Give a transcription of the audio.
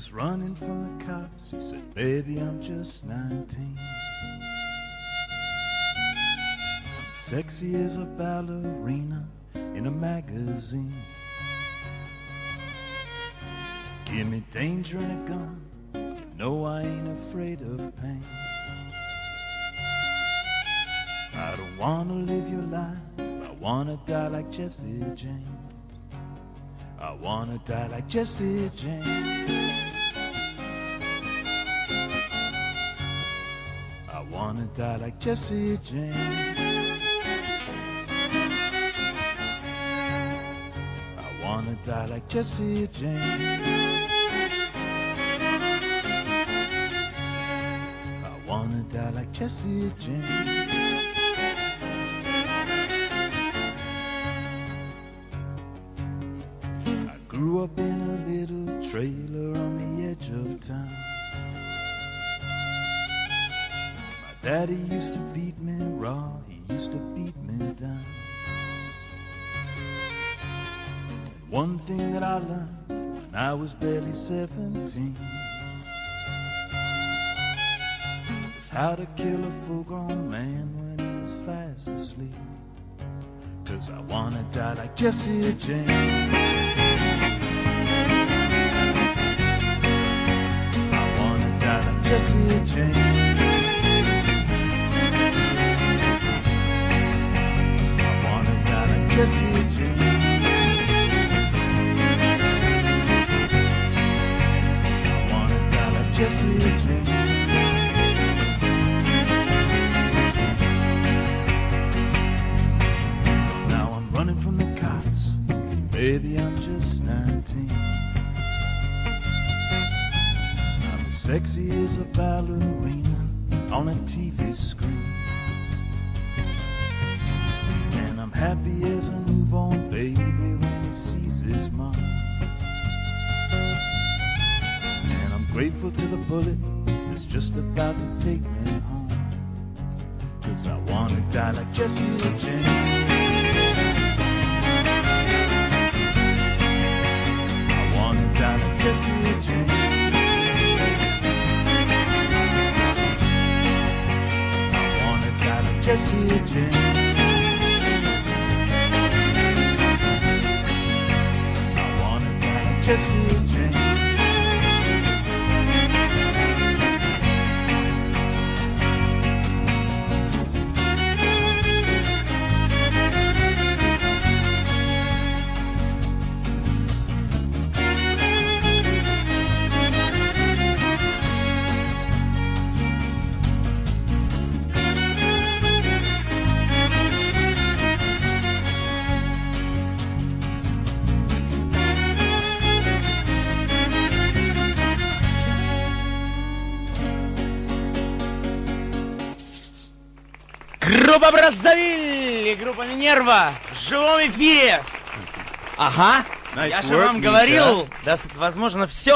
was running from the cops. He said, baby, I'm just 19. Sexy as a ballerina in a magazine. Give me danger and a gun. You know I ain't afraid of pain. I don't wanna live your life. I wanna die like Jesse James. I wanna die like Jesse James. I wanna die like Jesse James. I wanna die like Jesse James. I wanna die like Jesse James. Grew up in a little trailer on the edge of town. My daddy used to beat me raw, he used to beat me down. And one thing that I learned when I was barely 17 was how to kill a full-grown man when he was fast asleep. 'Cause I wanna die like Jesse James. Jesse James. I wanna die like Jesse James. I wanna die like Jesse James. So now I'm running from the cops. Baby, I'm just 19. Sexy as a ballerina on a TV screen. And I'm happy as a newborn baby when he sees his mom. And I'm grateful to the bullet that's just about to take me home. 'Cause I wanna die like Jesse James. I wanna die like Jesse James. Jesse James. I wanna die like Jesse James. Группа Браззавиль и группа Минерва в живом эфире. Ага, Nice я же work, вам Миша. говорил, да, возможно, все